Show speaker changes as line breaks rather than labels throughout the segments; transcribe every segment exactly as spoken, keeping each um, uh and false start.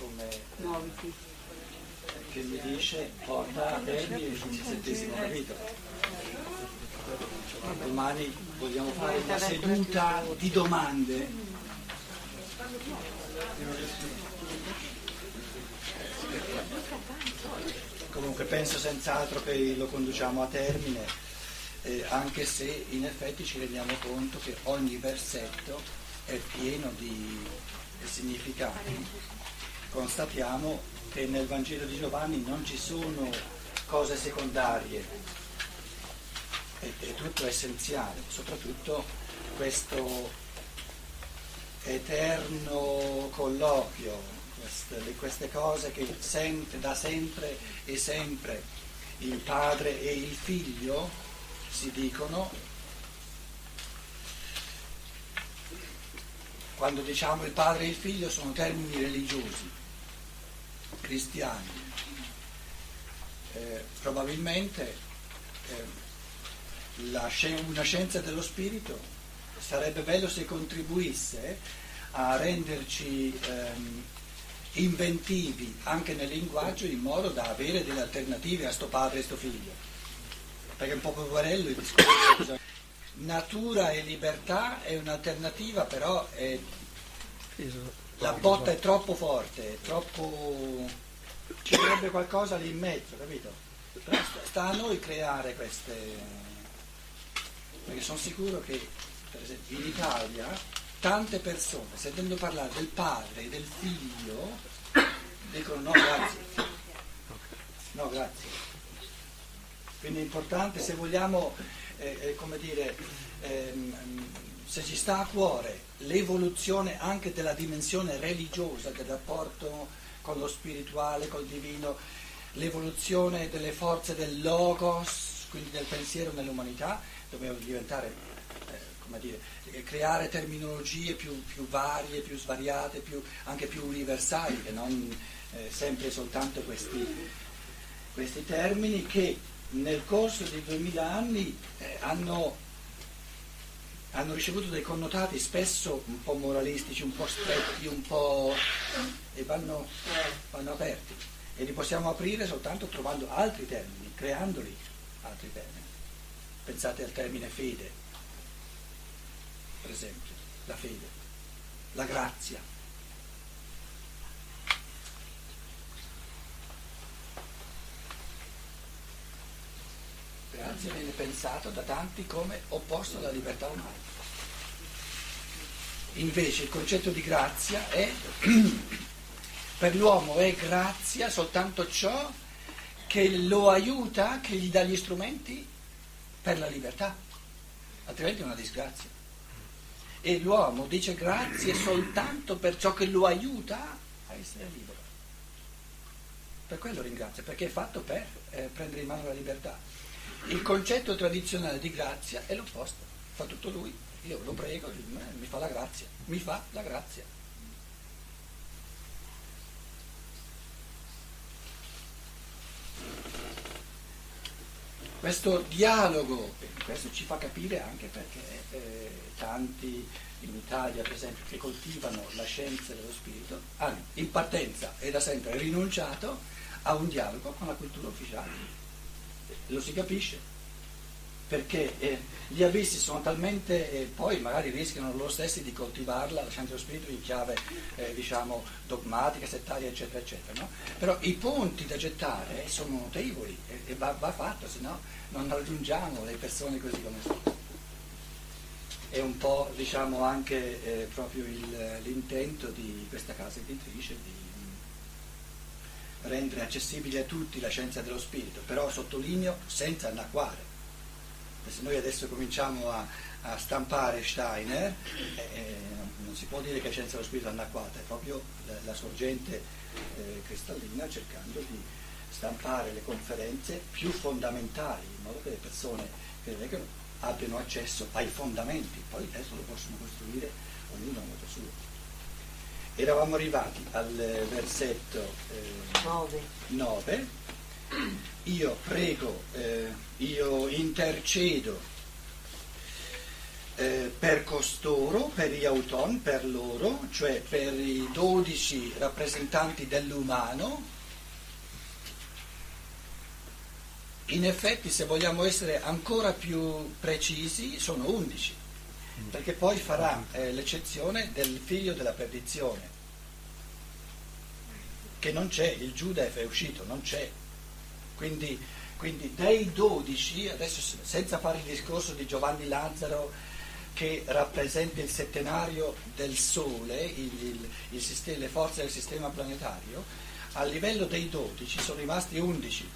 come eh, che mi dice porta a termine il ventisettesimo capitolo. Domani vogliamo fare una seduta di domande. Comunque penso senz'altro che lo conduciamo a termine, eh, anche se in effetti ci rendiamo conto che ogni versetto è pieno di significati. Constatiamo che nel Vangelo di Giovanni non ci sono cose secondarie, è, è tutto essenziale, soprattutto questo eterno colloquio, queste, queste cose che sempre, da sempre e sempre il padre e il figlio si dicono. Quando diciamo il padre e il figlio sono termini religiosi, cristiani. Eh, probabilmente eh, la sci- una scienza dello spirito sarebbe bello se contribuisse a renderci ehm, inventivi anche nel linguaggio, in modo da avere delle alternative a sto padre e sto figlio, perché è un po' poverello il discorso. Natura e libertà è un'alternativa, però è, la botta è troppo forte, è troppo, ci vorrebbe qualcosa lì in mezzo, capito? Però sta a noi creare queste, perché sono sicuro che per esempio in Italia tante persone, sentendo parlare del padre e del figlio, dicono no grazie, no grazie. Quindi è importante, se vogliamo, eh, eh, come dire, ehm, se ci sta a cuore l'evoluzione anche della dimensione religiosa, del rapporto con lo spirituale, col divino, l'evoluzione delle forze del logos, quindi del pensiero nell'umanità, dobbiamo diventare, eh, come dire, creare terminologie più, più varie, più svariate, più, anche più universali, che non eh, sempre soltanto questi, questi termini che nel corso dei duemila anni eh, hanno, hanno ricevuto dei connotati spesso un po' moralistici, un po' stretti, un po' e vanno, vanno aperti, e li possiamo aprire soltanto trovando altri termini, creandoli altri termini. Pensate al termine fede, per esempio, la fede, la grazia. Grazia viene pensato da tanti come opposto alla libertà umana. Invece il concetto di grazia è, per l'uomo è grazia soltanto ciò che lo aiuta, che gli dà gli strumenti per la libertà, altrimenti è una disgrazia. E l'uomo dice grazie soltanto per ciò che lo aiuta a essere libero. Per quello ringrazia, perché è fatto per eh, prendere in mano la libertà. Il concetto tradizionale di grazia è l'opposto, fa tutto lui, io lo prego, mi fa la grazia, mi fa la grazia. Questo dialogo, questo ci fa capire anche perché eh, tanti in Italia, per esempio, che coltivano la scienza dello spirito, hanno in partenza e da sempre rinunciato a un dialogo con la cultura ufficiale. Lo si capisce, perché eh, gli abissi sono talmente, eh, poi magari rischiano loro stessi di coltivarla, la scienza dello spirito, in chiave eh, diciamo dogmatica, settaria, eccetera, eccetera, no? Però i ponti da gettare sono notevoli e, e va, va fatto, se no non raggiungiamo le persone così come sono. È un po', diciamo, anche eh, proprio il, l'intento di questa casa editrice di rendere accessibile a tutti la scienza dello spirito, però sottolineo senza annacquare. Se noi adesso cominciamo a, a stampare Steiner, eh, non si può dire che la scienza dello spirito è annacquata, è proprio la, la sorgente eh, cristallina, cercando di stampare le conferenze più fondamentali, in modo che le persone che leggono abbiano accesso ai fondamenti, poi il testo lo possono costruire ognuno a modo suo. Eravamo arrivati al versetto eh, nove. Io prego, eh, io intercedo eh, per costoro, per gli auton, per loro, cioè per i dodici rappresentanti dell'umano. In effetti, se vogliamo essere ancora più precisi, sono undici, perché poi farà eh, l'eccezione del figlio della perdizione, che non c'è, il Giuda è uscito, non c'è. Quindi, quindi dei dodici, adesso senza fare il discorso di Giovanni Lazzaro che rappresenta il settenario del Sole, il, il, il sistema, le forze del sistema planetario, a livello dei dodici sono rimasti undici.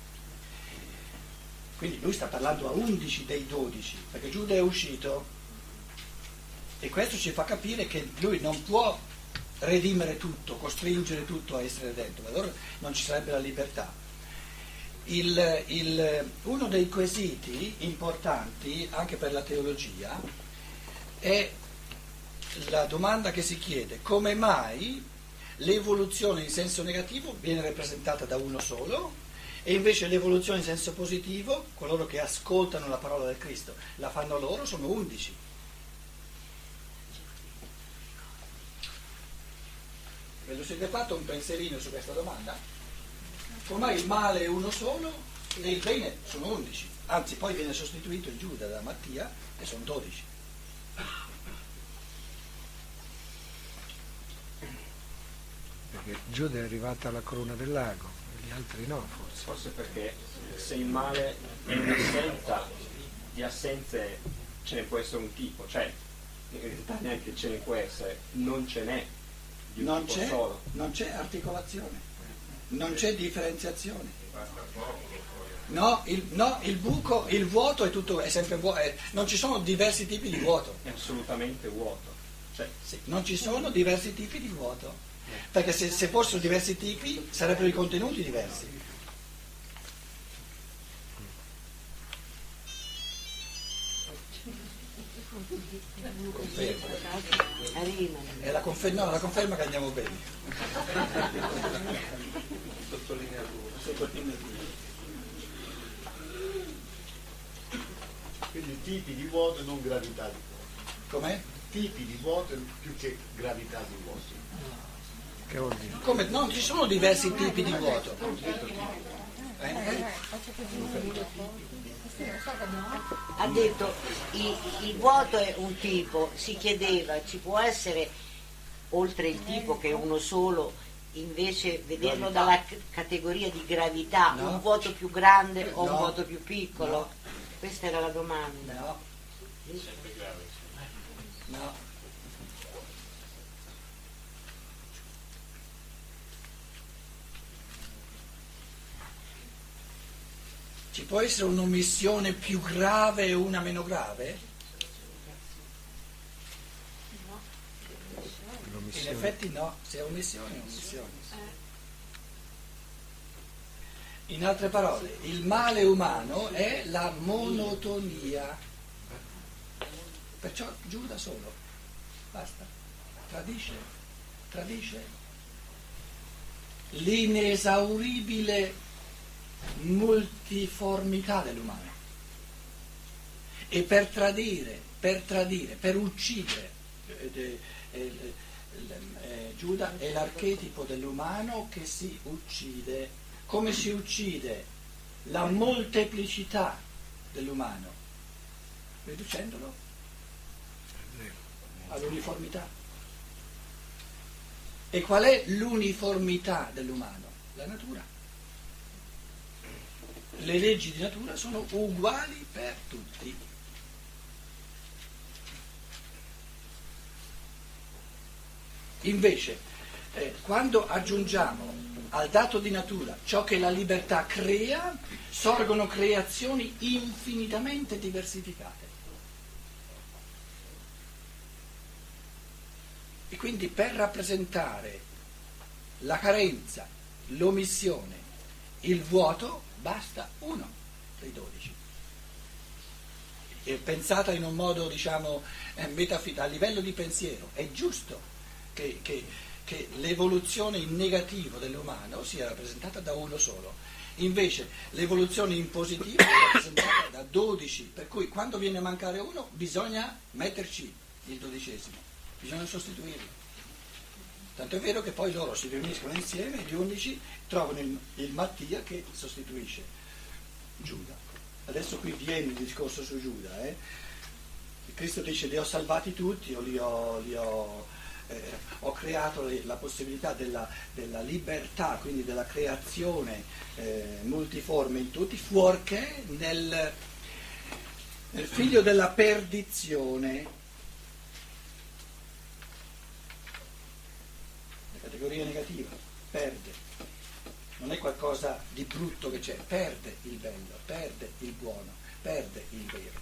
Quindi lui sta parlando a undici dei dodici, perché Giuda è uscito, e questo ci fa capire che lui non può redimere tutto, costringere tutto a essere dentro, allora non ci sarebbe la libertà. Il, il, uno dei quesiti importanti anche per la teologia è la domanda che si chiede: come mai l'evoluzione in senso negativo viene rappresentata da uno solo e invece l'evoluzione in senso positivo, coloro che ascoltano la parola del Cristo, la fanno loro, sono undici. Ve lo siete fatto un pensierino su questa domanda? Come mai il male è uno solo e il bene sono undici? Anzi, poi viene sostituito il Giuda da Mattia e sono dodici.
Perché Giuda è arrivata alla corona del lago, e gli altri no, forse.
Forse perché se il male è un'assenza, di assenze ce ne può essere un tipo, cioè in realtà neanche ce ne può essere, non ce n'è di un
Non
tipo
c'è,
solo.
non c'è articolazione, non c'è differenziazione. No, il, no, il buco, il vuoto è tutto, è sempre vuoto, è, non ci sono diversi tipi di vuoto.
È assolutamente vuoto. Cioè,
Sì, non ci sono diversi tipi di vuoto, perché se, se fossero diversi tipi sarebbero i contenuti diversi. Conferma. È la conferma, no, la conferma che andiamo bene.
Sottolineatura.
Sottolineatura.
Quindi tipi di vuoto e non gravità di vuoto.
Com'è?
Tipi di vuoto più che gravità di vuoto.
Che vuol dire?
Come? Non ci sono diversi tipi di vuoto. Eh?
Ha detto il, il vuoto è un tipo, si chiedeva ci può essere oltre il tipo che è uno solo, invece vederlo dalla c- categoria di gravità,
No.
un vuoto più grande o un
No.
vuoto più piccolo?
No.
Questa era la domanda.
No. No. Ci può essere un'omissione più grave e una meno grave? In
L'omissione.
effetti no, se è omissione è omissione. In altre parole, il male umano è la monotonia. Perciò Giuda solo, basta, tradisce, tradisce l'inesauribile multiformità dell'umano. E per tradire, per tradire, per uccidere, eh, eh, eh, eh, Giuda è l'archetipo dell'umano che si uccide. Come si uccide la molteplicità dell'umano? Riducendolo all'uniformità. E qual è l'uniformità dell'umano? La natura. Le leggi di natura sono uguali per tutti. Invece, eh, quando aggiungiamo al dato di natura ciò che la libertà crea, sorgono creazioni infinitamente diversificate. E quindi per rappresentare la carenza, l'omissione, il vuoto, basta uno dei dodici. E pensata in un modo, diciamo, eh, metafisico, a livello di pensiero, è giusto che, che, che l'evoluzione in negativo dell'umano sia rappresentata da uno solo. Invece l'evoluzione in positivo è rappresentata da dodici, per cui quando viene a mancare uno bisogna metterci il dodicesimo, bisogna sostituirlo. Tanto è vero che poi loro si riuniscono insieme e gli undici trovano il, il Mattia che sostituisce Giuda. Adesso qui viene il discorso su Giuda. Eh? Cristo dice: li ho salvati tutti, io li ho, li ho, eh, ho creato la possibilità della, della libertà, quindi della creazione eh, multiforme in tutti, fuorché nel, nel figlio della perdizione. Categoria negativa, perde, non è qualcosa di brutto che c'è, perde il bello, perde il buono, perde il vero.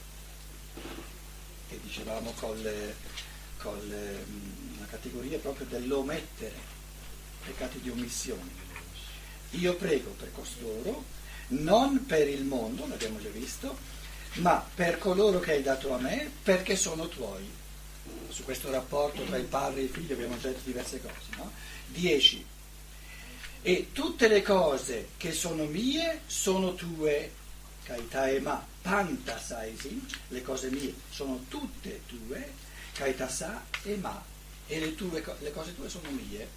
E dicevamo con, le, con le, la categoria proprio dell'omettere, peccati di omissione. Io prego per costoro, non per il mondo, l'abbiamo già visto, ma per coloro che hai dato a me, perché sono tuoi. Su questo rapporto tra il padre e il figlio abbiamo già detto diverse cose, no? Dieci. E tutte le cose che sono mie sono tue, kaitaema panta saisin, le cose mie sono tutte tue, kaitasa e ma, e le, tue, le cose tue sono mie.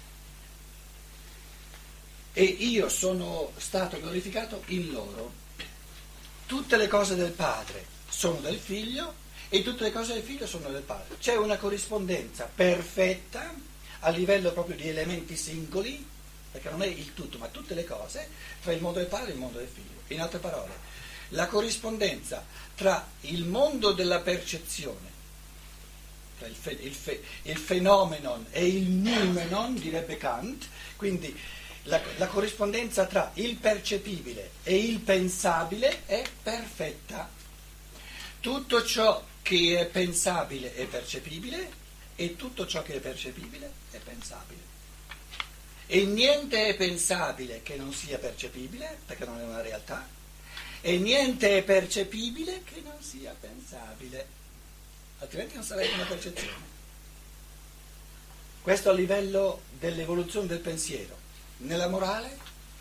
E io sono stato glorificato in loro. Tutte le cose del padre sono del figlio, e tutte le cose del figlio sono del padre. C'è una corrispondenza perfetta a livello proprio di elementi singoli, perché non è il tutto, ma tutte le cose, tra il mondo del padre e il mondo del figlio. In altre parole, la corrispondenza tra il mondo della percezione, tra il, fe, il, fe, il phenomenon e il noumenon, direbbe Kant, quindi la, la corrispondenza tra il percepibile e il pensabile è perfetta. Tutto ciò che è pensabile è percepibile e tutto ciò che è percepibile è pensabile. E niente è pensabile che non sia percepibile, perché non è una realtà, e niente è percepibile che non sia pensabile, altrimenti non sarebbe una percezione. Questo a livello dell'evoluzione del pensiero. Nella morale?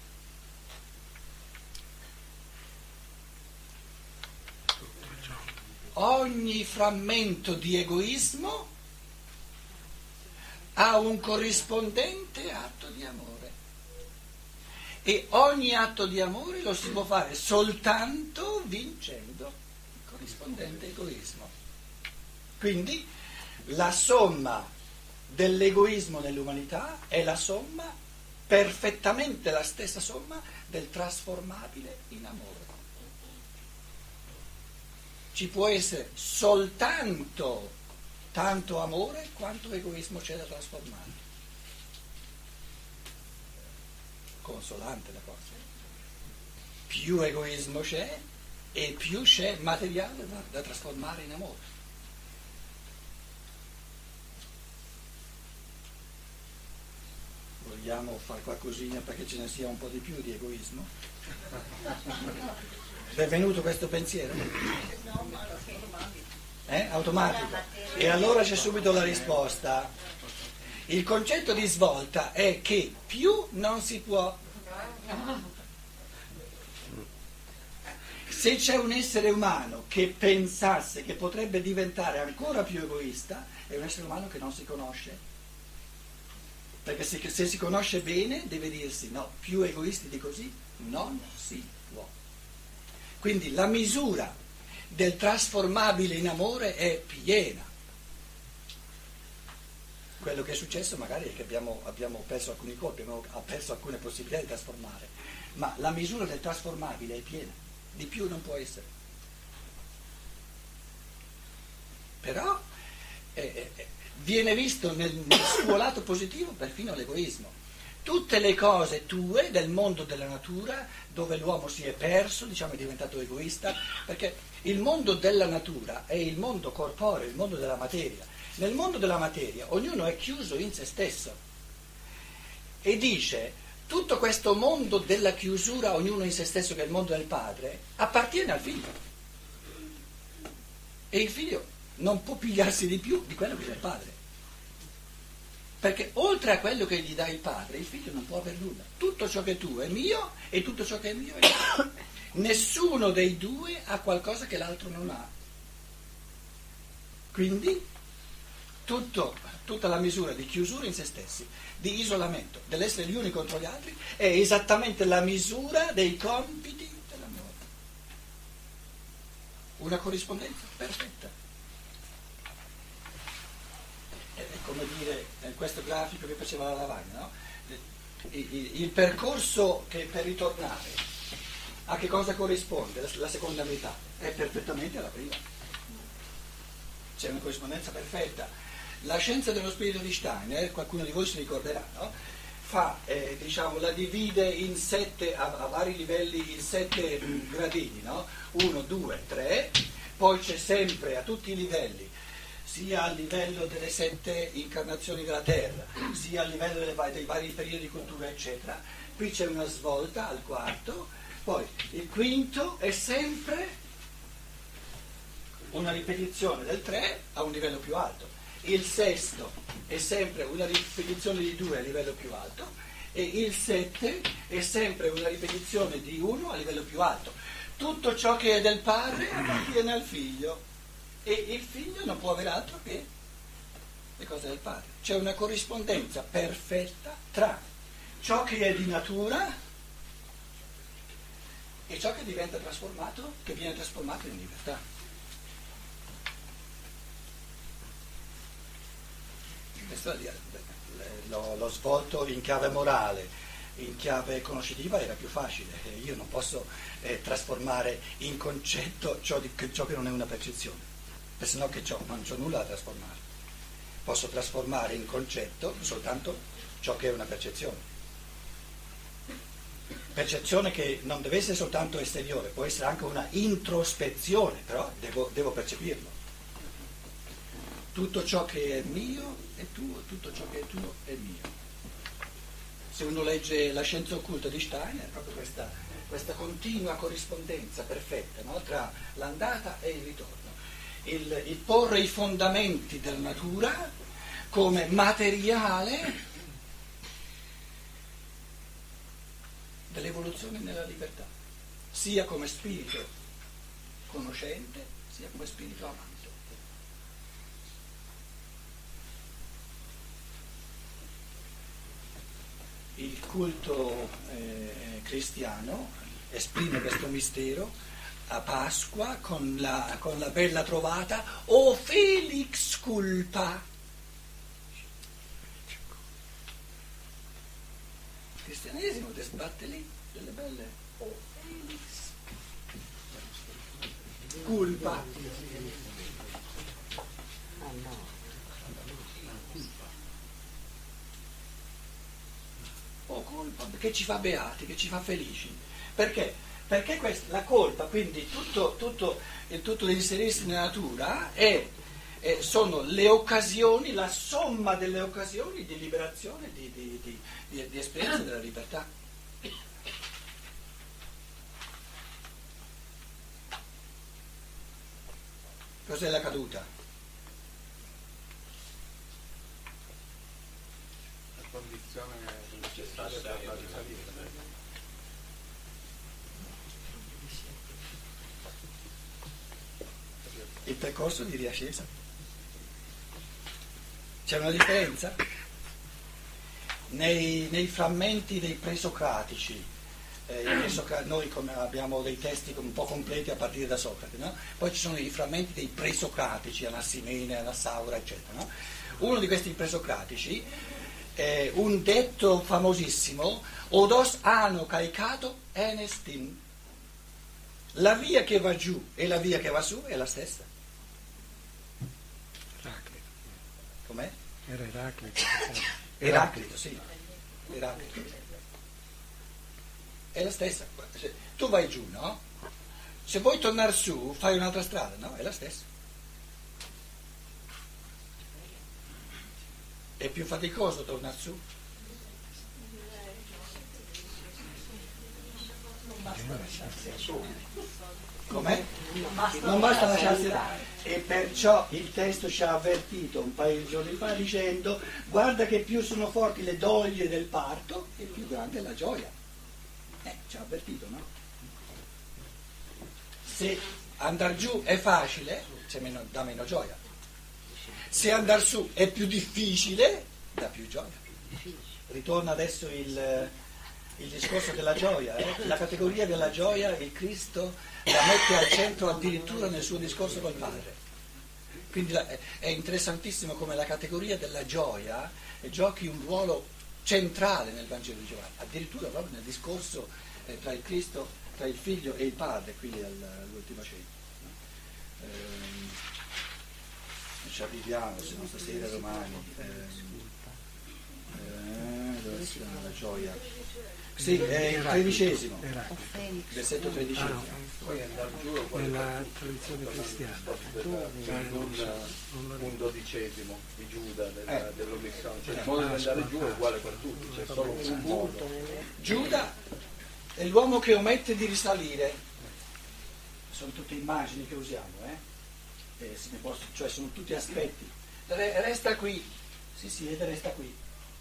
Ogni frammento di egoismo ha un corrispondente atto di amore e ogni atto di amore lo si può fare soltanto vincendo il corrispondente egoismo. Quindi la somma dell'egoismo nell'umanità è la somma, perfettamente la stessa somma, del trasformabile in amore. Ci può essere soltanto tanto amore quanto egoismo c'è da trasformare. Consolante la cosa. Più egoismo c'è e più c'è materiale da, da trasformare in amore. Vogliamo fare qualcosina perché ce ne sia un po' di più di egoismo? Vi è venuto questo pensiero? Eh? Automatico. E allora c'è subito la risposta. Il concetto di svolta è che più non si può. Se c'è un essere umano che pensasse che potrebbe diventare ancora più egoista, è un essere umano che non si conosce. Perché se, se si conosce bene deve dirsi no, più egoisti di così non si può. Quindi la misura del trasformabile in amore è piena. Quello che è successo magari è che abbiamo, abbiamo perso alcuni colpi, abbiamo perso alcune possibilità di trasformare, ma la misura del trasformabile è piena, di più non può essere. Però eh, eh, viene visto nel, nel suo lato positivo perfino l'egoismo. Tutte le cose tue del mondo della natura, dove l'uomo si è perso, diciamo è diventato egoista, perché il mondo della natura è il mondo corporeo, il mondo della materia. Nel mondo della materia ognuno è chiuso in se stesso e dice tutto questo mondo della chiusura, ognuno in se stesso, che è il mondo del padre, appartiene al figlio. E il figlio non può pigliarsi di più di quello che è il padre. Perché oltre a quello che gli dà il padre, il figlio non può avere nulla. Tutto ciò che è tuo è mio e tutto ciò che è mio è mio. Nessuno dei due ha qualcosa che l'altro non ha. Quindi tutto, tutta la misura di chiusura in se stessi, di isolamento, dell'essere gli uni contro gli altri, è esattamente la misura dei compiti dell'amore. Una corrispondenza perfetta. È come dire, questo grafico che faceva la lavagna, no? il, il percorso che per ritornare a che cosa corrisponde la seconda metà è perfettamente la prima. C'è una corrispondenza perfetta. La scienza dello spirito di Steiner, qualcuno di voi si ricorderà, no? Fa, eh, diciamo, la divide in sette, a, a vari livelli, in sette gradini, no? uno, due, tre, poi c'è sempre a tutti i livelli, sia a livello delle sette incarnazioni della Terra, sia a livello delle, dei vari periodi di cultura, eccetera. Qui c'è una svolta al quarto, poi il quinto è sempre una ripetizione del tre a un livello più alto, il sesto è sempre una ripetizione di due a livello più alto e il sette è sempre una ripetizione di uno a livello più alto. Tutto ciò che è del padre appartiene al figlio. E il figlio non può avere altro che le cose del padre. C'è una corrispondenza perfetta tra ciò che è di natura e ciò che diventa trasformato, che viene trasformato in libertà. Questo l'ho, l'ho svolto in chiave morale, in chiave conoscitiva era più facile. Io non posso eh, trasformare in concetto ciò, di, ciò che non è una percezione. Per se no che c'ho, non c'ho nulla da trasformare. Posso trasformare in concetto soltanto ciò che è una percezione. Percezione che non deve essere soltanto esteriore, può essere anche una introspezione, però devo, devo percepirlo. Tutto ciò che è mio è tuo, tutto ciò che è tuo è mio. Se uno legge la scienza occulta di Steiner, è proprio questa, questa continua corrispondenza perfetta, no? Tra l'andata e il ritorno. Il, il porre i fondamenti della natura come materiale dell'evoluzione nella libertà, sia come spirito conoscente, sia come spirito amante. Il culto eh, cristiano esprime questo mistero a Pasqua con la, con la bella trovata O Felix culpa. Il cristianesimo sbatte lì delle belle O Felix culpa.
Ah, no.
O colpa, che ci fa beati, che ci fa felici. Perché? Perché questa, la colpa, quindi tutto, tutto, tutto l'inserirsi nella natura è, è, sono le occasioni, la somma delle occasioni di liberazione, di, di, di, di, di esperienza della libertà. Cos'è la caduta?
La condizione necessaria per la risalita.
Il percorso di riascesa. C'è una differenza? Nei, nei frammenti dei presocratici, eh, i presocra- noi come abbiamo dei testi un po' completi a partire da Socrate, no? Poi ci sono i frammenti dei presocratici, Anassimene, Anassaura, eccetera. No? Uno di questi presocratici è un detto famosissimo, odos ano caicato enestin. La via che va giù e la via che va su è la stessa.
Eraclito.
Com'è?
Era Eraclito.
Eraclito, sì. Eraclito. È la stessa. Se tu vai giù, no? Se vuoi tornare su, fai un'altra strada, no? È la stessa. È più faticoso tornare su? Com'è? Non basta lasciarsi là. E perciò il testo ci ha avvertito un paio di giorni fa dicendo: guarda che più sono forti le doglie del parto e più grande è la gioia. Eh, ci ha avvertito, no? Se andare giù è facile, c'è meno, dà meno gioia. Se andare su è più difficile, dà più gioia. Ritorna adesso il, il discorso della gioia. Eh? La categoria della gioia, il Cristo la mette al centro addirittura nel suo discorso col Padre. Quindi la, è interessantissimo come la categoria della gioia giochi un ruolo centrale nel Vangelo di Giovanni, addirittura proprio nel discorso eh, tra il Cristo, tra il Figlio e il Padre, quindi all'ultima cena. Ehm, ci arriviamo, se no stasera domani. Ehm, eh, dove si dà la gioia? Sì, è il tredicesimo, versetto tredicesimo.
Poi andare giù è uguale
Nella tradizione cristiana.
un, un dodicesimo di Giuda della,
Eh.
dell'omissione, cioè il modo di andare giù è uguale per tutti, c'è solo un modo.
Giuda è l'uomo che omette di risalire. Sono tutte immagini che usiamo, eh? Eh, se ne posso, cioè sono tutti aspetti. Re- resta qui, si siede, resta qui.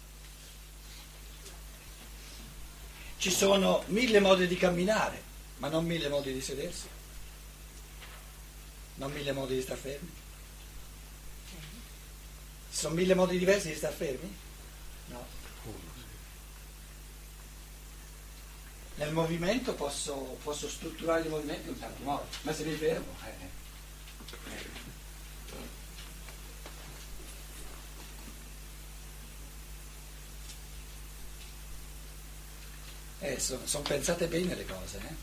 Ci sono mille modi di camminare, ma non mille modi di sedersi, non mille modi di star fermi. Ci sono mille modi diversi di star fermi? No. Nel movimento posso, posso strutturare il movimento in tanti modi, ma se mi fermo... Eh. Eh, sono son pensate bene le cose, eh?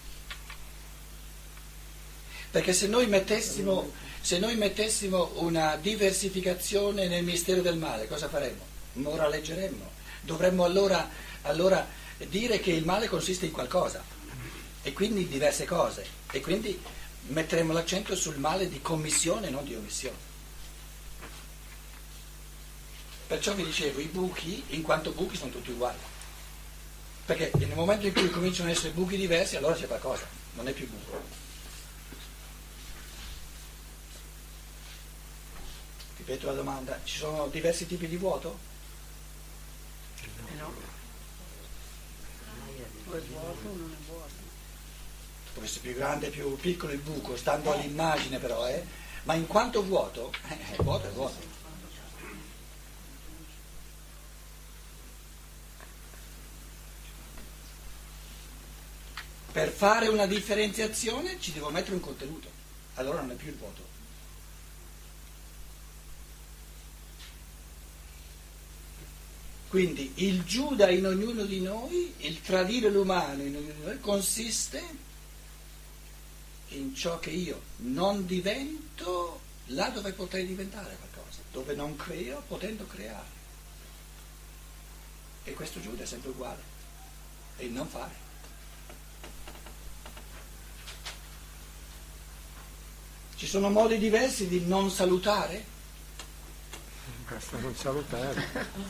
Perché se noi mettessimo, se noi mettessimo una diversificazione nel mistero del male, cosa faremmo? Moraleggeremmo. Dovremmo allora, allora dire che il male consiste in qualcosa, e quindi in diverse cose, e quindi metteremo l'accento sul male di commissione, non di omissione. Perciò vi dicevo, i buchi, in quanto buchi, sono tutti uguali. Perché nel momento in cui cominciano ad essere buchi diversi, allora c'è qualcosa, non è più buco. Ripeto la domanda, ci sono diversi tipi di vuoto?
No. O è vuoto o non è vuoto.
Può essere più grande, più piccolo il buco, stando all'immagine però, eh? Ma in quanto vuoto, eh, vuoto è vuoto. Per fare una differenziazione ci devo mettere un contenuto, allora non è più il vuoto. Quindi il Giuda in ognuno di noi, il tradire l'umano in ognuno di noi, consiste in ciò che io non divento là dove potrei diventare qualcosa, dove non creo potendo creare. E questo Giuda è sempre uguale, è il non fare. Ci sono modi diversi di non salutare?
Basta non salutare.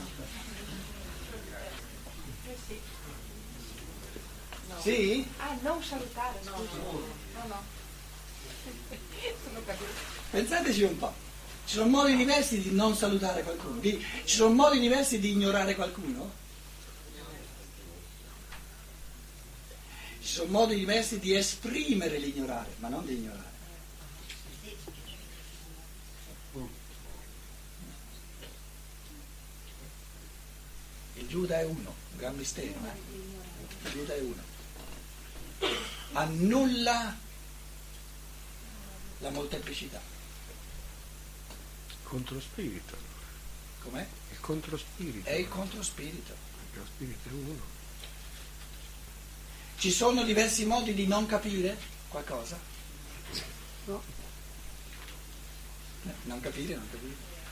Sì?
Ah, non salutare, scusa. No, no. Sono capito.
Pensateci un po'. Ci sono modi diversi di non salutare qualcuno? Di, ci sono modi diversi di ignorare qualcuno? Ci sono modi diversi di esprimere l'ignorare, ma non di ignorare. Il Giuda è uno, un gran mistero, eh? Il Giuda è uno. Annulla la molteplicità.
Controspirito.
Com'è?
Il controspirito.
È il controspirito.
Perché lo spirito è uno.
Ci sono diversi modi di non capire qualcosa?
No.
No, non capire, non capire.